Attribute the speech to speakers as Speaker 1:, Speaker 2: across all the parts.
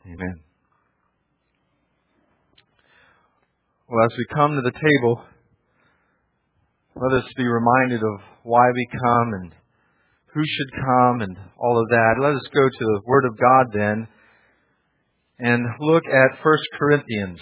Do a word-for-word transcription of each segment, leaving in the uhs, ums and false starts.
Speaker 1: Amen. Well, as we come to the table, let us be reminded of why we come and who should come and all of that. Let us go to the Word of God then and look at First Corinthians.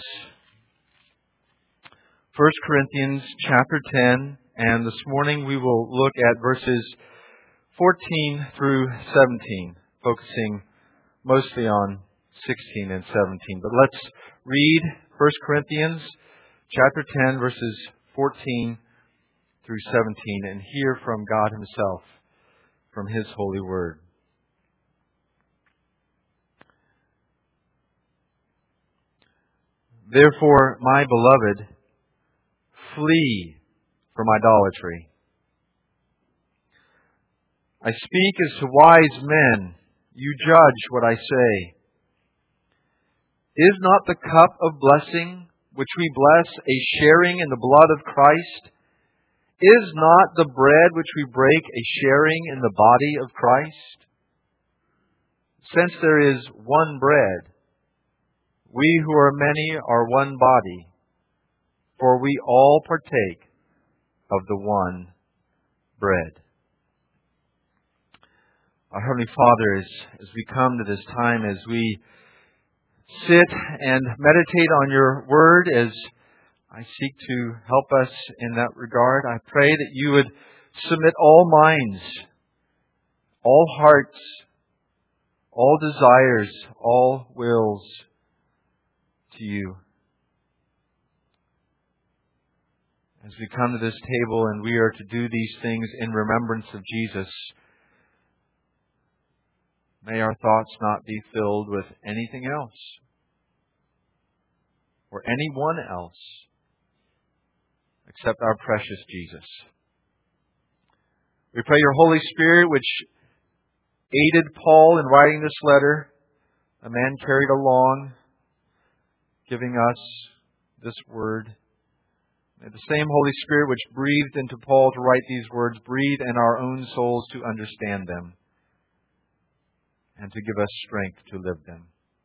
Speaker 1: First Corinthians chapter ten, and this morning we will look at verses fourteen through seventeen, focusing mostly on sixteen and seventeen. But let's read First Corinthians chapter ten, verses fourteen through seventeen, and hear from God Himself, from His holy word. Therefore, my beloved, flee from idolatry. I speak as to wise men. You judge what I say. Is not the cup of blessing which we bless a sharing in the blood of Christ? Is not the bread which we break a sharing in the body of Christ? Since there is one bread, we who are many are one body, for we all partake of the one bread. Our Heavenly Father, as, as we come to this time, as we sit and meditate on Your Word, as I seek to help us in that regard, I pray that You would submit all minds, all hearts, all desires, all wills to You. As we come to this table and we are to do these things in remembrance of Jesus, may our thoughts not be filled with anything else or anyone else except our precious Jesus. We pray Your Holy Spirit, which aided Paul in writing this letter, a man carried along, giving us this word. May the same Holy Spirit which breathed into Paul to write these words breathe in our own souls to understand them and to give us strength to live them.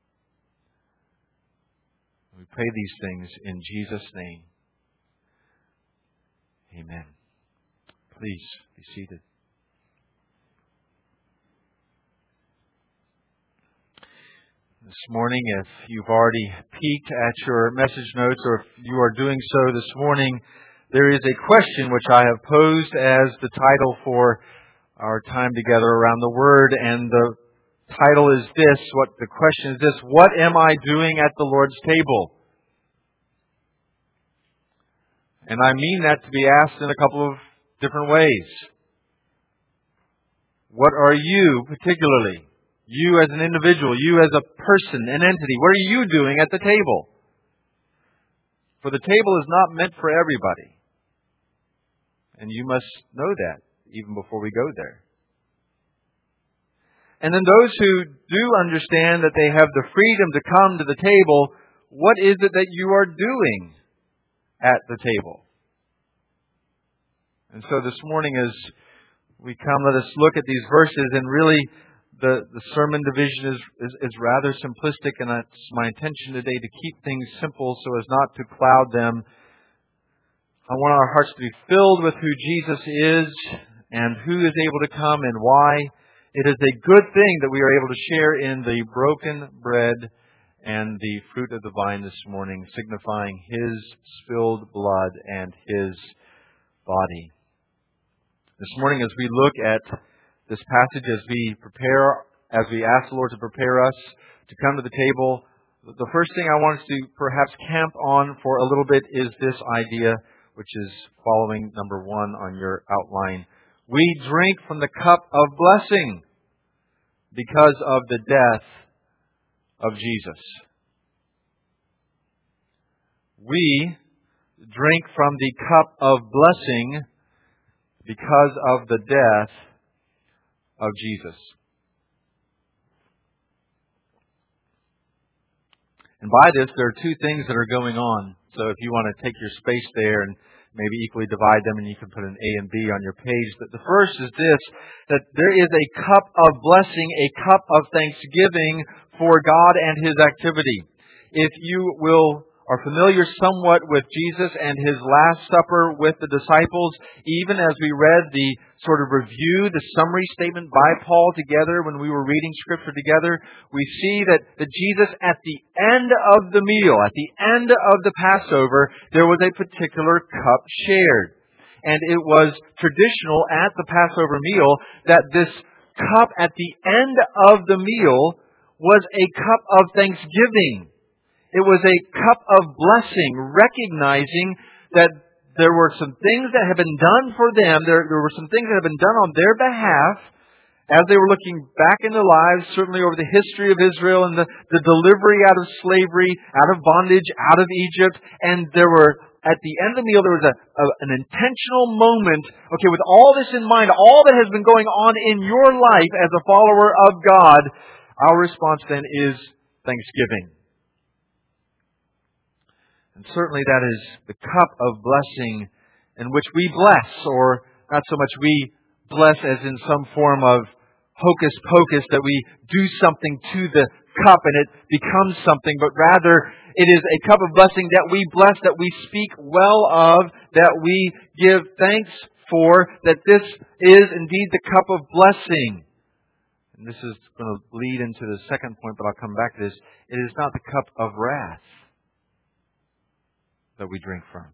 Speaker 1: We pray these things in Jesus' name. Amen. Please be seated. This morning, if you've already peeked at your message notes, or if you are doing so this morning, there is a question which I have posed as the title for our time together around the Word, and the title is this, what the question is this: what am I doing at the Lord's table? And I mean that to be asked in a couple of different ways. What are you particularly? You as an individual, you as a person, an entity, what are you doing at the table? For the table is not meant for everybody. And you must know that even before we go there. And then those who do understand that they have the freedom to come to the table, what is it that you are doing at the table? And so this morning as we come, let us look at these verses, and really the, the sermon division is, is, is rather simplistic, and it's my intention today to keep things simple so as not to cloud them. I want our hearts to be filled with who Jesus is and who is able to come and why. It is a good thing that we are able to share in the broken bread and the fruit of the vine this morning, signifying His spilled blood and His body. This morning, as we look at this passage, as we prepare, as we ask the Lord to prepare us to come to the table, the first thing I want us to perhaps camp on for a little bit is this idea, which is following number one on your outline. We drink from the cup of blessing because of the death of Jesus. We drink from the cup of blessing because of the death of Jesus. And by this, there are two things that are going on. So if you want to take your space there and maybe equally divide them, and you can put an A and B on your page. But the first is this, that there is a cup of blessing, a cup of thanksgiving for God and His activity. If you will are familiar somewhat with Jesus and His Last Supper with the disciples, even as we read the sort of review, the summary statement by Paul together when we were reading Scripture together, we see that, that Jesus at the end of the meal, at the end of the Passover, there was a particular cup shared. And it was traditional at the Passover meal that this cup at the end of the meal was a cup of thanksgiving. It was a cup of blessing, recognizing that there were some things that had been done for them. There, there were some things that had been done on their behalf as they were looking back in their lives, certainly over the history of Israel and the, the delivery out of slavery, out of bondage, out of Egypt. And there were, at the end of the meal, there was a, a, an intentional moment. Okay, with all this in mind, all that has been going on in your life as a follower of God, our response then is thanksgiving. And certainly that is the cup of blessing in which we bless, or not so much we bless as in some form of hocus pocus that we do something to the cup and it becomes something, but rather it is a cup of blessing that we bless, that we speak well of, that we give thanks for, that this is indeed the cup of blessing. And this is going to lead into the second point, but I'll come back to this. It is not the cup of wrath that we drink from.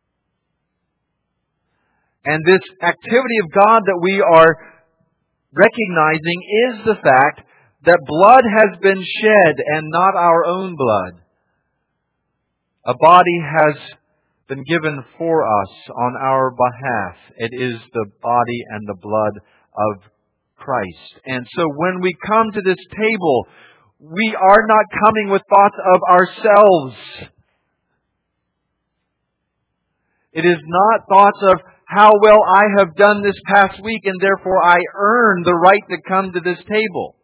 Speaker 1: And this activity of God that we are recognizing is the fact that blood has been shed and not our own blood. A body has been given for us on our behalf. It is the body and the blood of Christ. And so when we come to this table, we are not coming with thoughts of ourselves. It is not thoughts of how well I have done this past week and therefore I earn the right to come to this table.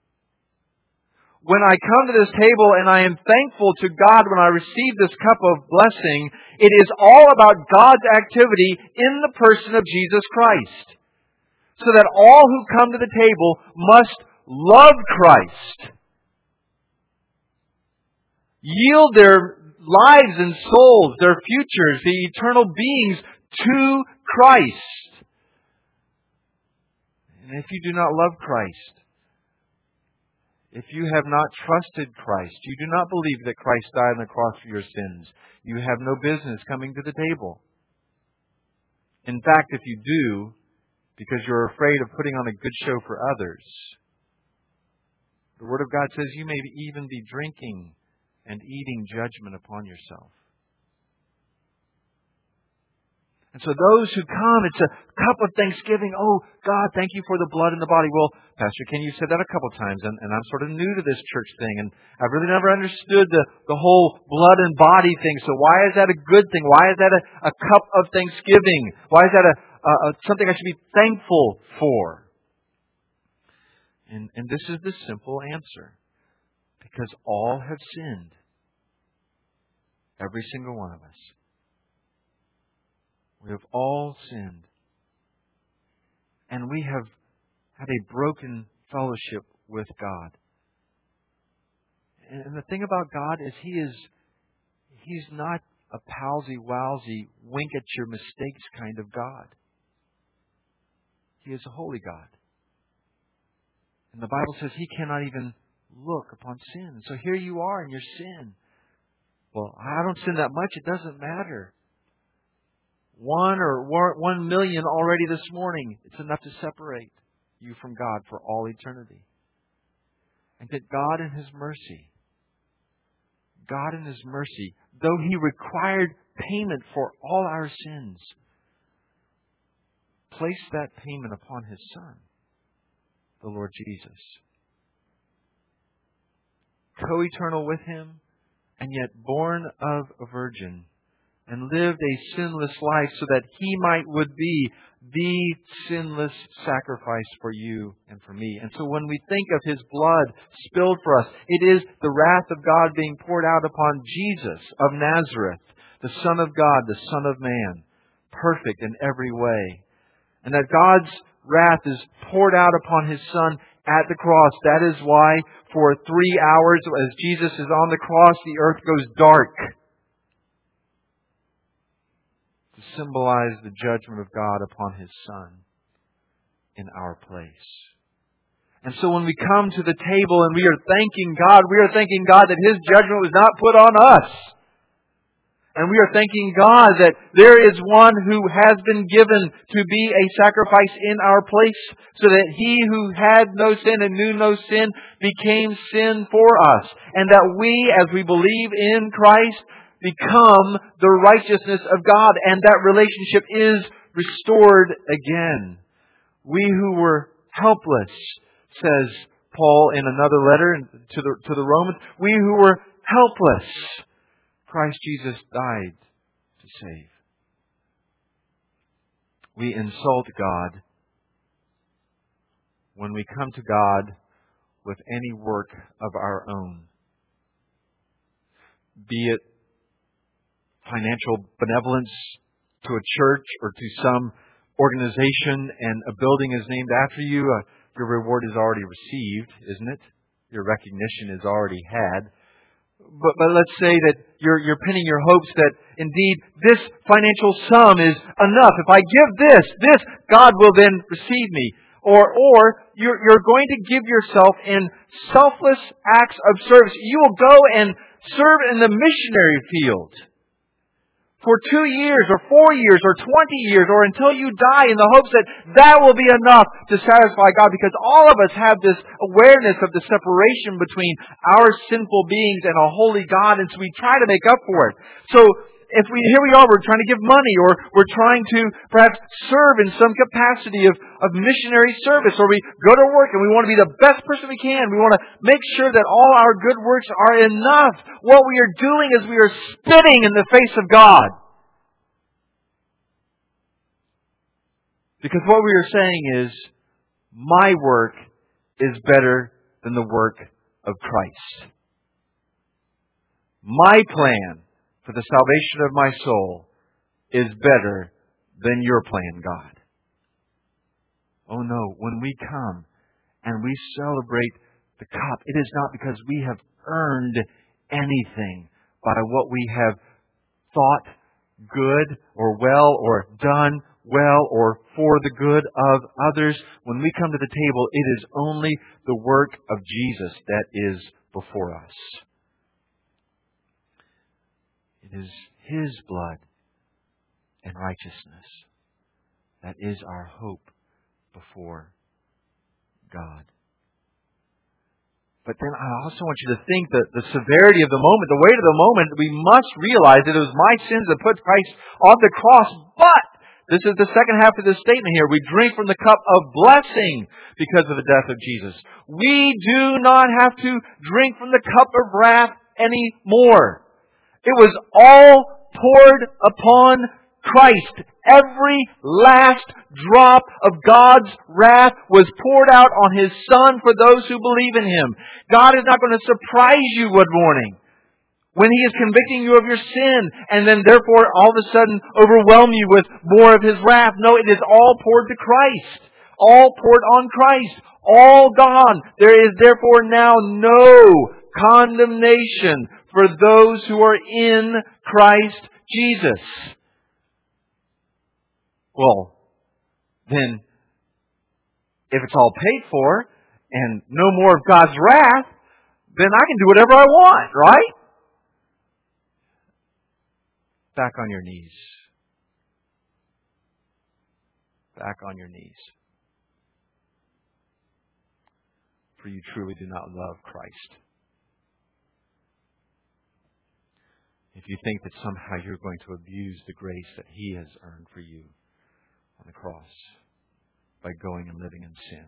Speaker 1: When I come to this table and I am thankful to God when I receive this cup of blessing, it is all about God's activity in the person of Jesus Christ. So that all who come to the table must love Christ, yield their lives and souls, their futures, the eternal beings to Christ. And if you do not love Christ, if you have not trusted Christ, you do not believe that Christ died on the cross for your sins, you have no business coming to the table. In fact, if you do, because you're afraid of putting on a good show for others, the Word of God says you may even be drinking and eating judgment upon yourself. And so those who come, it's a cup of thanksgiving. Oh, God, thank you for the blood and the body. Well, Pastor Ken, you said that a couple times, and, and I'm sort of new to this church thing, and I've really never understood the, the whole blood and body thing. So why is that a good thing? Why is that a, a cup of thanksgiving? Why is that a, a, a something I should be thankful for? And, and this is the simple answer. Because all have sinned. Every single one of us. We have all sinned. And we have had a broken fellowship with God. And the thing about God is He is He's not a palsy-walsy, wink at your mistakes kind of God. He is a holy God. And the Bible says He cannot even look upon sin. So here you are in your sin. Well, I don't sin that much. It doesn't matter. One or one million already this morning. It's enough to separate you from God for all eternity. And that God in His mercy, God in His mercy, though He required payment for all our sins, placed that payment upon His Son, the Lord Jesus. Co-eternal with Him, and yet born of a virgin, and lived a sinless life so that He might would be the sinless sacrifice for you and for me. And so when we think of His blood spilled for us, it is the wrath of God being poured out upon Jesus of Nazareth, the Son of God, the Son of Man, perfect in every way. And that God's wrath is poured out upon His Son at the cross. That is why for three hours as Jesus is on the cross, the earth goes dark. To symbolize the judgment of God upon His Son in our place. And so when we come to the table and we are thanking God, we are thanking God that His judgment was not put on us. And we are thanking God that there is one who has been given to be a sacrifice in our place, so that He who had no sin and knew no sin became sin for us. And that we, as we believe in Christ, become the righteousness of God. And that relationship is restored again. We who were helpless, says Paul in another letter to the, to the Romans, we who were helpless, Christ Jesus died to save. We insult God when we come to God with any work of our own. Be it financial benevolence to a church or to some organization, and a building is named after you, uh, your reward is already received, isn't it? Your recognition is already had. But, but let's say that you're, you're pinning your hopes that indeed this financial sum is enough. If I give this, this, God will then receive me. Or, or you're, you're going to give yourself in selfless acts of service. You will go and serve in the missionary field for two years or four years or twenty years or until you die, in the hopes that that will be enough to satisfy God, because all of us have this awareness of the separation between our sinful beings and a holy God, and so we try to make up for it. So if we here we are, we're trying to give money, or we're trying to perhaps serve in some capacity of, of missionary service, or we go to work and we want to be the best person we can. We want to make sure that all our good works are enough. What we are doing is we are spitting in the face of God. Because what we are saying is, my work is better than the work of Christ. My plan for the salvation of my soul is better than your plan, God. Oh no, when we come and we celebrate the cup, it is not because we have earned anything by what we have thought good or well or done well or for the good of others. When we come to the table, it is only the work of Jesus that is before us. It is His blood and righteousness that is our hope before God. But then I also want you to think that the severity of the moment, the weight of the moment, we must realize that it was my sins that put Christ on the cross. But this is the second half of this statement here. We drink from the cup of blessing because of the death of Jesus. We do not have to drink from the cup of wrath anymore. It was all poured upon Christ. Every last drop of God's wrath was poured out on His Son for those who believe in Him. God is not going to surprise you one morning when He is convicting you of your sin and then therefore all of a sudden overwhelm you with more of His wrath. No, it is all poured to Christ. All poured on Christ. All gone. There is therefore now no condemnation for those who are in Christ Jesus. Well, then, if it's all paid for and no more of God's wrath, then I can do whatever I want, right? Back on your knees. Back on your knees. For you truly do not love Christ. If you think that somehow you're going to abuse the grace that He has earned for you on the cross by going and living in sin.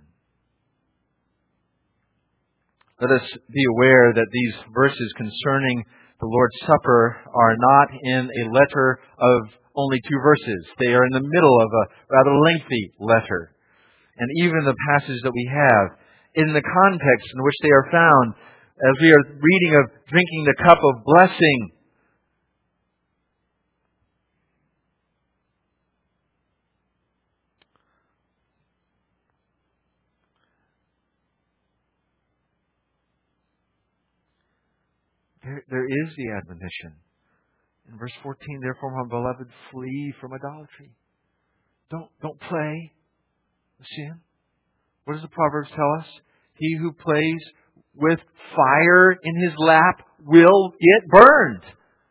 Speaker 1: Let us be aware that these verses concerning the Lord's Supper are not in a letter of only two verses. They are in the middle of a rather lengthy letter. And even the passage that we have, in the context in which they are found, as we are reading of drinking the cup of blessing, there, there is the admonition. In verse fourteen, therefore, my beloved, flee from idolatry. Don't, don't play with sin. What does the Proverbs tell us? He who plays with fire in his lap will get burned.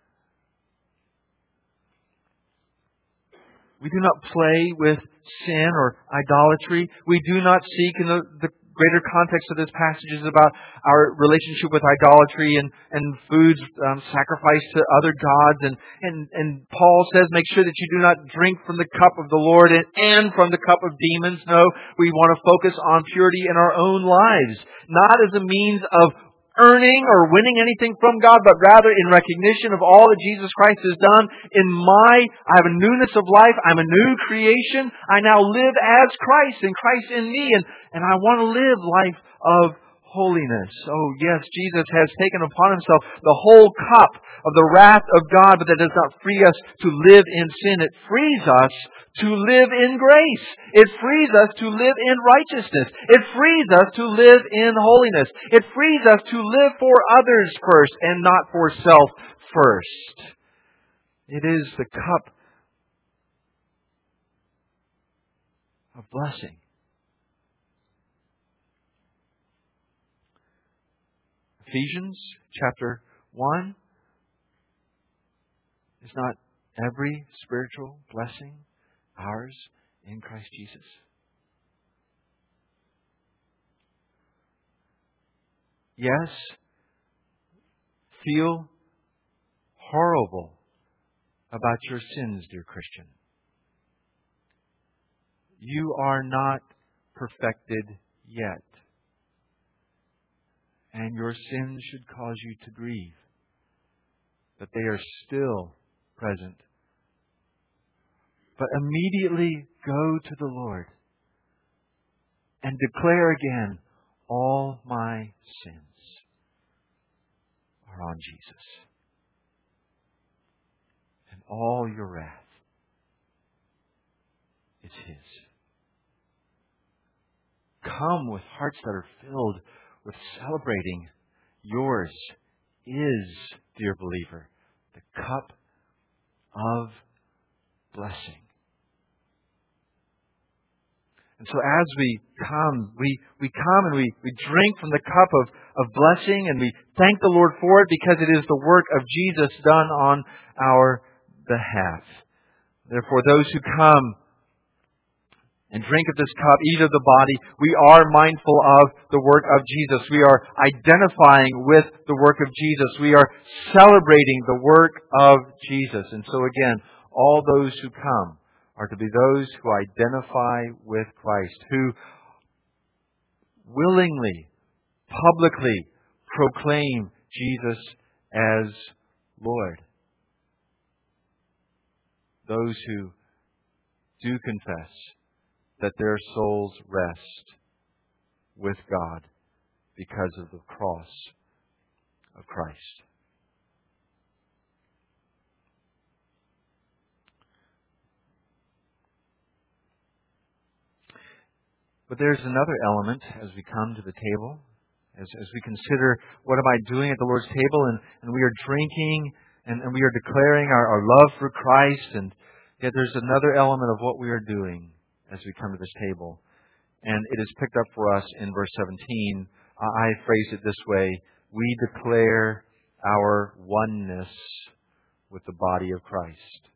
Speaker 1: We do not play with sin or idolatry. We do not seek, in the, the greater context of this passage is about our relationship with idolatry and, and foods um, sacrificed to other gods. And, and, and Paul says, make sure that you do not drink from the cup of the Lord and, and from the cup of demons. No, we want to focus on purity in our own lives, not as a means of earning or winning anything from God, but rather in recognition of all that Jesus Christ has done. In my, I have a newness of life. I'm a new creation. I now live as Christ and Christ in me. And, and I want to live life of holiness. Oh yes, Jesus has taken upon Himself the whole cup of the wrath of God, but that does not free us to live in sin. It frees us to live in grace. It frees us to live in righteousness. It frees us to live in holiness. It frees us to live for others first and not for self first. It is the cup of blessing. Ephesians chapter one. Is not every spiritual blessing ours in Christ Jesus? Yes, feel horrible about your sins, dear Christian. You are not perfected yet. And your sins should cause you to grieve. But they are still present. But immediately go to the Lord and declare again, all my sins are on Jesus. And all your wrath is His. Come with hearts that are filled with celebrating. Yours is, dear believer, the cup of blessing. And so as we come, we, we come and we, we drink from the cup of, of blessing, and we thank the Lord for it because it is the work of Jesus done on our behalf. Therefore, those who come and drink of this cup, eat of the body, we are mindful of the work of Jesus. We are identifying with the work of Jesus. We are celebrating the work of Jesus. And so again, all those who come are to be those who identify with Christ, who willingly, publicly proclaim Jesus as Lord. Those who do confess that their souls rest with God because of the cross of Christ. But there's another element as we come to the table, as, as we consider what am I doing at the Lord's table, and, and we are drinking and, and we are declaring our, our love for Christ, and yet there's another element of what we are doing as we come to this table. And it is picked up for us in verse seventeen. I phrase it this way: we declare our oneness with the body of Christ.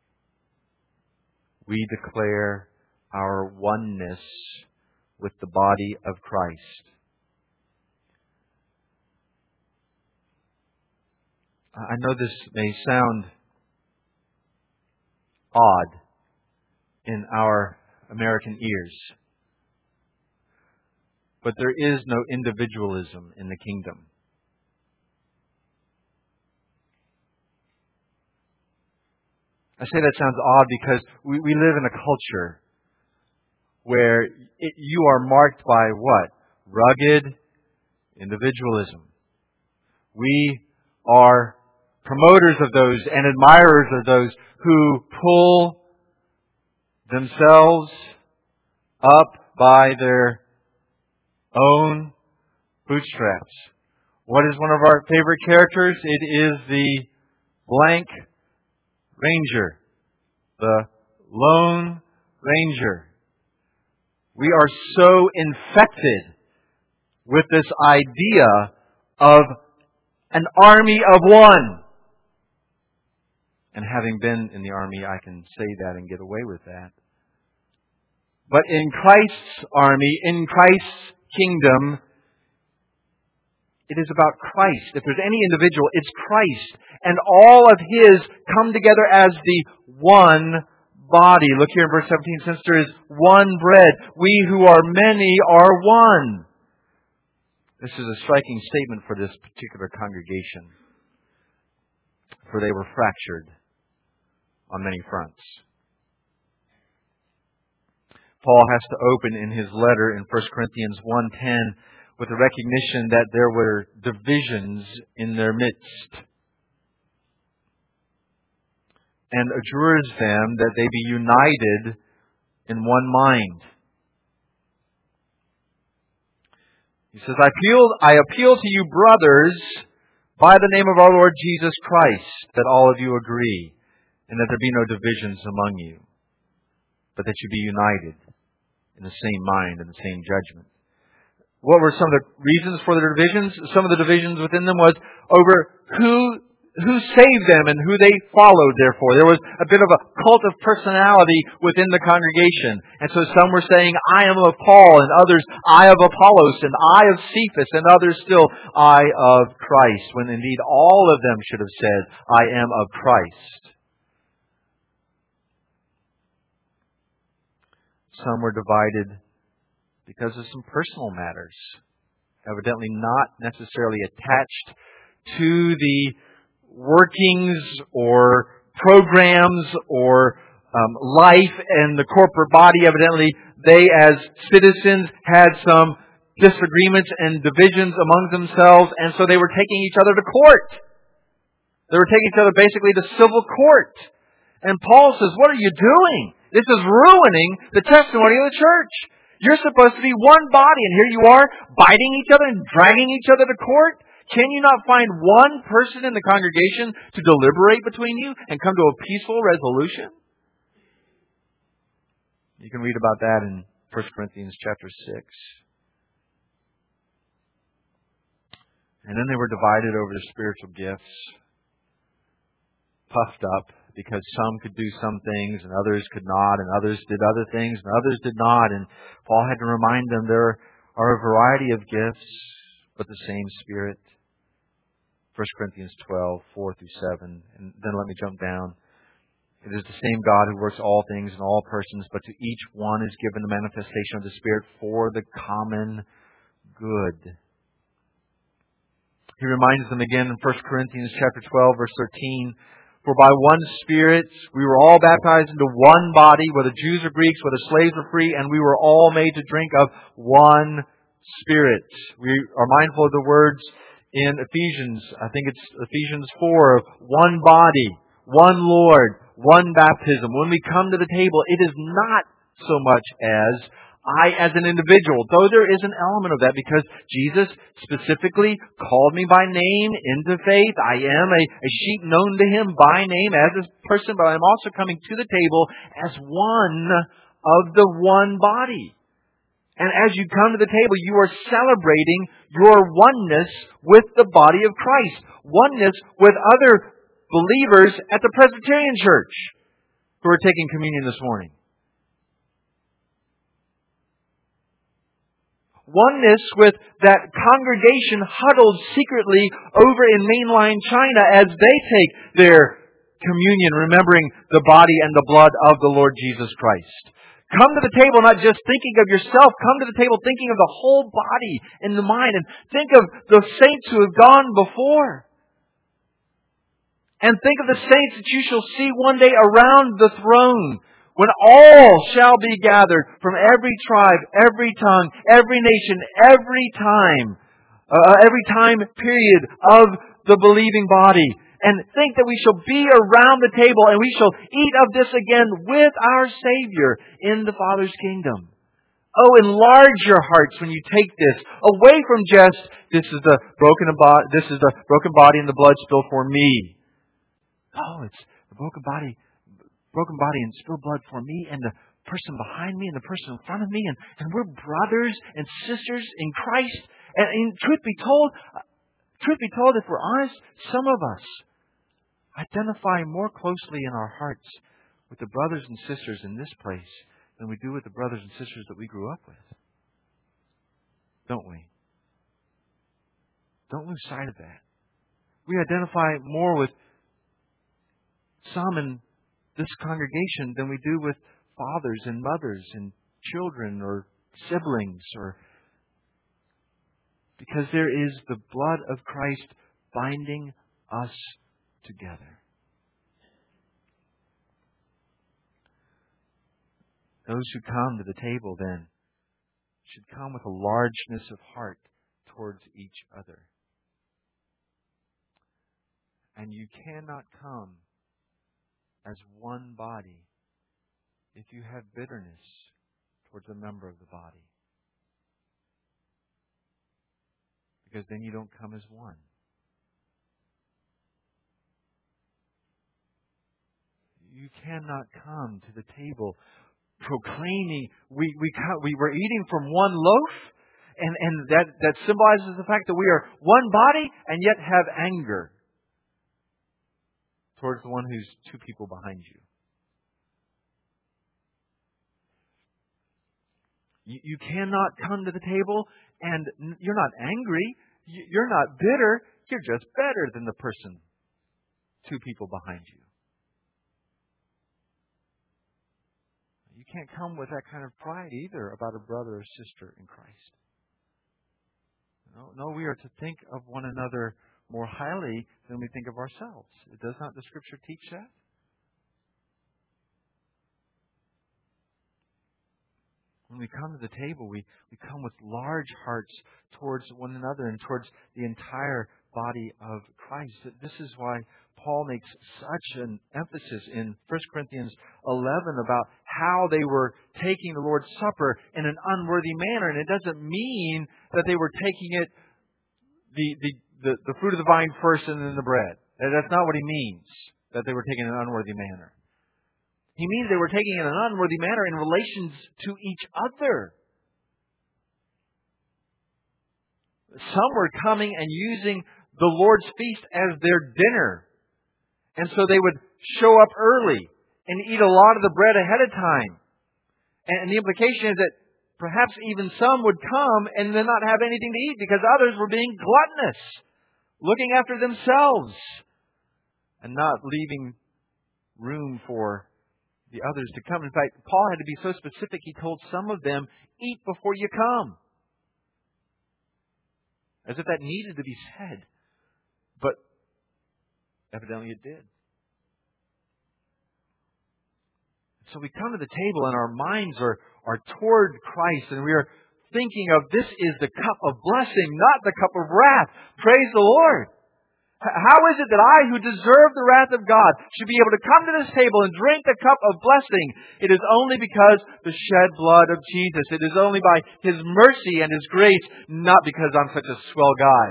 Speaker 1: We declare our oneness with the body of Christ. I know this may sound odd in our American ears, but there is no individualism in the kingdom. I say that sounds odd because we, we live in a culture where it, you are marked by what? Rugged individualism. We are promoters of those and admirers of those who pull themselves up by their own bootstraps, What is one of our favorite characters? It is the blank ranger. The Lone Ranger. We are so infected with this idea of an army of one. And having been in the army, I can say that and get away with that. But in Christ's army, in Christ's kingdom, it is about Christ. If there's any individual, it's Christ. And all of His come together as the one body. Look here in verse seventeen. Since there is one bread, we who are many are one. This is a striking statement for this particular congregation. For they were fractured on many fronts. Paul has to open in his letter in First Corinthians one ten with the recognition that there were divisions in their midst, and adjures them that they be united in one mind. He says, I appeal, I appeal to you, brothers, by the name of our Lord Jesus Christ, that all of you agree, and that there be no divisions among you, but that you be united in the same mind and the same judgment. What were some of the reasons for the divisions? Some of the divisions within them was over who who saved them and who they followed, therefore. There was a bit of a cult of personality within the congregation. And so some were saying, I am of Paul, and others, I of Apollos, and I of Cephas, and others still, I of Christ, when indeed all of them should have said, I am of Christ. Some were divided because of some personal matters, evidently not necessarily attached to the workings or programs or um, life and the corporate body. Evidently, they as citizens had some disagreements and divisions among themselves, and so they were taking each other to court. They were taking each other basically to civil court. And Paul says, what are you doing? This is ruining the testimony of the church. You're supposed to be one body, and here you are biting each other and dragging each other to court. Can you not find one person in the congregation to deliberate between you and come to a peaceful resolution? You can read about that in First Corinthians chapter six. And then they were divided over the spiritual gifts, puffed up because some could do some things and others could not, and others did other things and others did not. And Paul had to remind them there are a variety of gifts, but the same Spirit. First Corinthians twelve, four through seven. And then let me jump down. It is the same God who works all things in all persons, but to each one is given the manifestation of the Spirit for the common good. He reminds them again in First Corinthians chapter twelve, verse thirteen, for by one Spirit we were all baptized into one body, whether Jews or Greeks, whether slaves or free, and we were all made to drink of one Spirit. We are mindful of the words in Ephesians, I think it's Ephesians four, of one body, one Lord, one baptism. When we come to the table, it is not so much as I as an individual, though there is an element of that because Jesus specifically called me by name into faith. I am a, a sheep known to Him by name as a person, but I'm also coming to the table as one of the one body. And as you come to the table, you are celebrating your oneness with the body of Christ. Oneness with other believers at the Presbyterian Church who are taking communion this morning. Oneness with that congregation huddled secretly over in mainline China as they take their communion, remembering the body and the blood of the Lord Jesus Christ. Come to the table not just thinking of yourself. Come to the table thinking of the whole body and the mind. And think of the saints who have gone before. And think of the saints that you shall see one day around the throne, when all shall be gathered from every tribe, every tongue, every nation, every time, uh, every time period of the believing body. And think that we shall be around the table and we shall eat of this again with our Savior in the Father's kingdom. Oh, enlarge your hearts when you take this, away from just, this is the broken body, this is the broken body and the blood spilled for me. Oh, it's the broken body, broken body and spilled blood for me and the person behind me and the person in front of me, and, and we're brothers and sisters in Christ. And, and truth be told, truth be told, if we're honest, some of us identify more closely in our hearts with the brothers and sisters in this place than we do with the brothers and sisters that we grew up with. Don't we? Don't lose sight of that. We identify more with some in this congregation than we do with fathers and mothers and children or siblings, or because there is the blood of Christ binding us together. Those who come to the table then should come with a largeness of heart towards each other. And you cannot come as one body if you have bitterness towards a member of the body. Because then you don't come as one. You cannot come to the table proclaiming we we we were eating from one loaf, and and that that symbolizes the fact that we are one body, and yet have anger towards the one who's two people behind you. You, you cannot come to the table and you're not angry, you're not bitter, you're just better than the person two people behind you. You can't come with that kind of pride either about a brother or sister in Christ. No, no, we are to think of one another more highly than we think of ourselves. Does not the Scripture teach that? When we come to the table, we, we come with large hearts towards one another and towards the entire body of Christ. This is why Paul makes such an emphasis in First Corinthians eleven about how they were taking the Lord's Supper in an unworthy manner. And it doesn't mean that they were taking it, the, the, the, the fruit of the vine first and then the bread. That's not what he means, that they were taking it in an unworthy manner. He means they were taking it in an unworthy manner in relations to each other. Some were coming and using the Lord's feast as their dinner. And so they would show up early and eat a lot of the bread ahead of time. And the implication is that perhaps even some would come and then not have anything to eat because others were being gluttonous, looking after themselves, and not leaving room for the others to come. In fact, Paul had to be so specific, he told some of them, eat before you come. As if that needed to be said. But evidently it did. So we come to the table and our minds are, are toward Christ, and we are thinking of this is the cup of blessing, not the cup of wrath. Praise the Lord. How is it that I, who deserve the wrath of God, should be able to come to this table and drink the cup of blessing? It is only because the shed blood of Jesus. It is only by His mercy and His grace, not because I'm such a swell guy,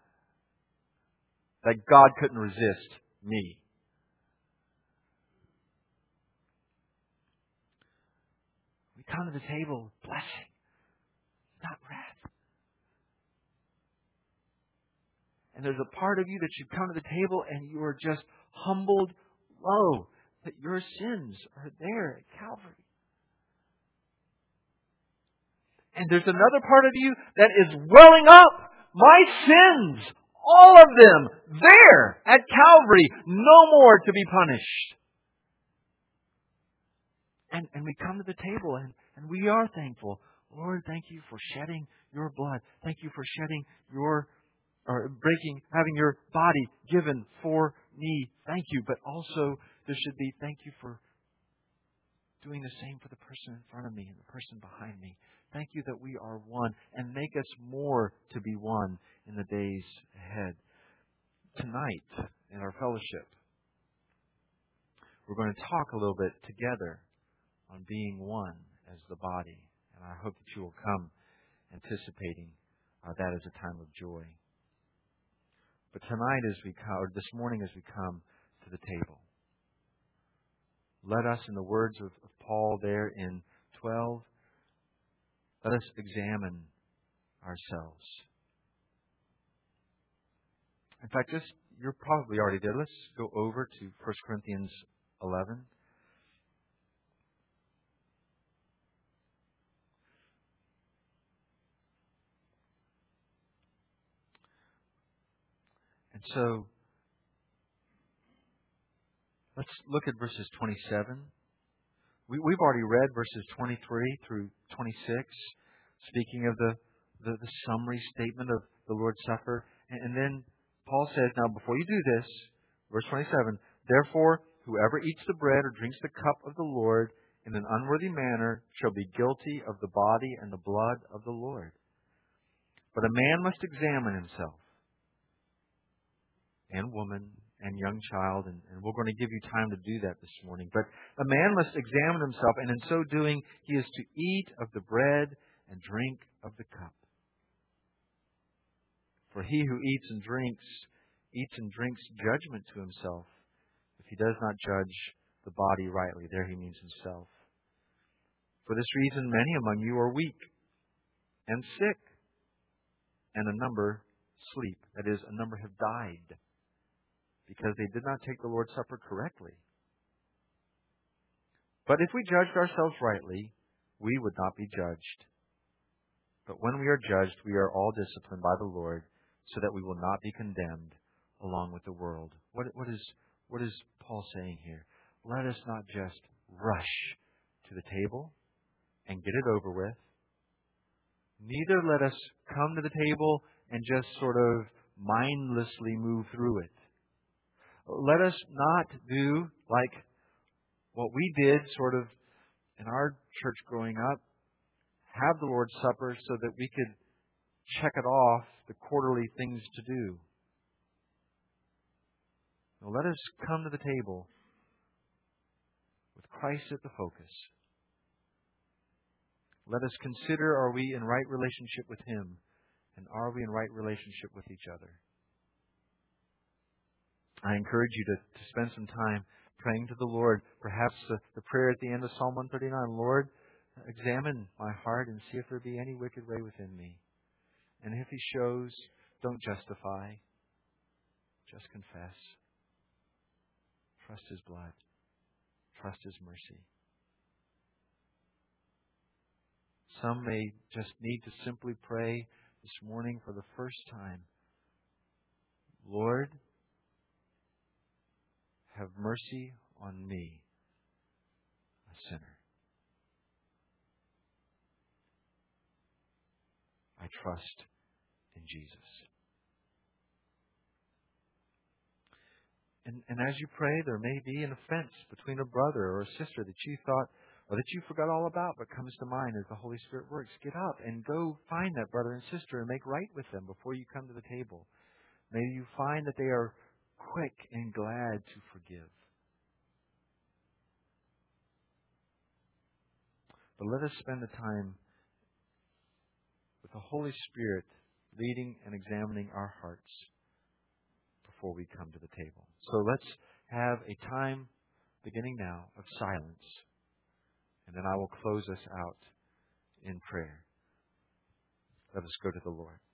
Speaker 1: that God couldn't resist me. We come to the table with blessing, not wrath. And there's a part of you that should come to the table and you are just humbled low that your sins are there at Calvary. And there's another part of you that is welling up. My sins, all of them, there at Calvary, no more to be punished. And, and we come to the table and, and we are thankful. Lord, thank you for shedding your blood. Thank you for shedding your or breaking, having your body given for me. Thank you. But also there should be thank you for doing the same for the person in front of me and the person behind me. Thank you that we are one, and make us more to be one in the days ahead. Tonight in our fellowship, we're going to talk a little bit together on being one as the body. And And I hope that you will come anticipating uh, that as a time of joy. But tonight as we come, or this morning as we come to the table, let us, in the words of, of Paul there in twelve, let us examine ourselves. In fact, this you're probably already did. Let's go over to First Corinthians eleven. And so, let's look at verses twenty-seven. We, we've already read verses twenty-three through twenty-six, speaking of the, the, the summary statement of the Lord's Supper. And, and then Paul says, now before you do this, verse twenty-seven, therefore, whoever eats the bread or drinks the cup of the Lord in an unworthy manner shall be guilty of the body and the blood of the Lord. But a man must examine himself, and woman, and young child, and, and we're going to give you time to do that this morning. But a man must examine himself, and in so doing, he is to eat of the bread and drink of the cup. For he who eats and drinks, eats and drinks judgment to himself, if he does not judge the body rightly. There he means himself. For this reason, many among you are weak and sick, and a number sleep. That is, a number have died, because they did not take the Lord's Supper correctly. But if we judged ourselves rightly, we would not be judged. But when we are judged, we are all disciplined by the Lord, so that we will not be condemned along with the world. What, what is, what is Paul saying here? Let us not just rush to the table and get it over with. Neither let us come to the table and just sort of mindlessly move through it. Let us not do like what we did sort of in our church growing up, have the Lord's Supper so that we could check it off the quarterly things to do. Now, let us come to the table with Christ at the focus. Let us consider, are we in right relationship with Him? And are we in right relationship with each other? I encourage you to, to spend some time praying to the Lord. Perhaps the, the prayer at the end of Psalm one thirty-nine, Lord, examine my heart and see if there be any wicked way within me. And if He shows, don't justify. Just confess. Trust His blood. Trust His mercy. Some may just need to simply pray this morning for the first time, Lord, have mercy on me, a sinner. I trust in Jesus. And, and as you pray, there may be an offense between a brother or a sister that you thought, or that you forgot all about, but comes to mind as the Holy Spirit works. Get up and go find that brother and sister and make right with them before you come to the table. May you find that they are quick and glad to forgive. But let us spend the time with the Holy Spirit leading and examining our hearts before we come to the table. So let's have a time beginning now of silence. And then I will close us out in prayer. Let us go to the Lord.